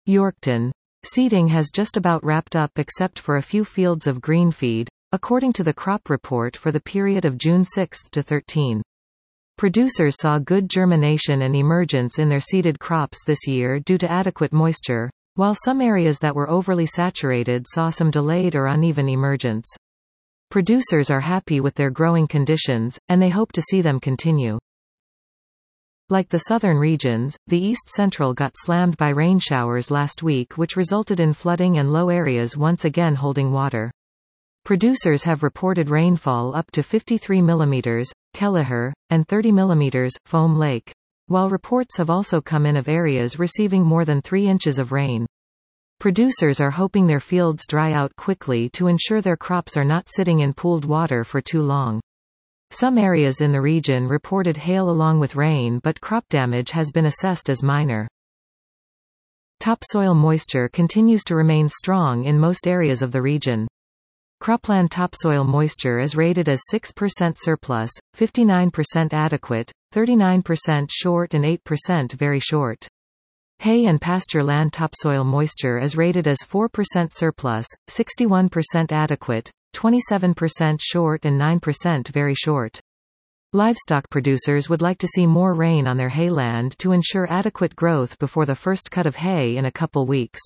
Yorkton. Seeding has just about wrapped up except for a few fields of green feed, according to the crop report for the period of June 6 to 13. Producers saw good germination and emergence in their seeded crops this year due to adequate moisture, while some areas that were overly saturated saw some delayed or uneven emergence. Producers are happy with their growing conditions, and they hope to see them continue. Like the southern regions, the East Central got slammed by rain showers last week, which resulted in flooding and low areas once again holding water. Producers have reported rainfall up to 53 mm, Kelleher, and 30 mm, Foam Lake, while reports have also come in of areas receiving more than 3 inches of rain. Producers are hoping their fields dry out quickly to ensure their crops are not sitting in pooled water for too long. Some areas in the region reported hail along with rain, but crop damage has been assessed as minor. Topsoil moisture continues to remain strong in most areas of the region. Cropland topsoil moisture is rated as 6% surplus, 59% adequate, 39% short and 8% very short. Hay and pasture land topsoil moisture is rated as 4% surplus, 61% adequate, 27% short and 9% very short. Livestock producers would like to see more rain on their hayland to ensure adequate growth before the first cut of hay in a couple weeks.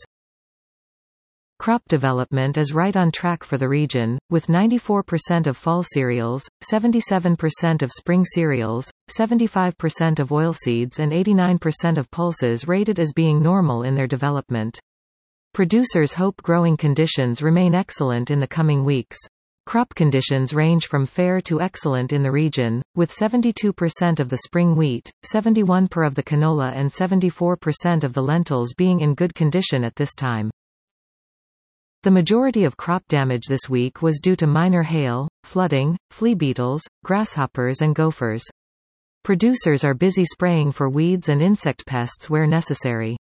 Crop development is right on track for the region, with 94% of fall cereals, 77% of spring cereals, 75% of oilseeds and 89% of pulses rated as being normal in their development. Producers hope growing conditions remain excellent in the coming weeks. Crop conditions range from fair to excellent in the region, with 72% of the spring wheat, 71% of the canola and 74% of the lentils being in good condition at this time. The majority of crop damage this week was due to minor hail, flooding, flea beetles, grasshoppers and gophers. Producers are busy spraying for weeds and insect pests where necessary.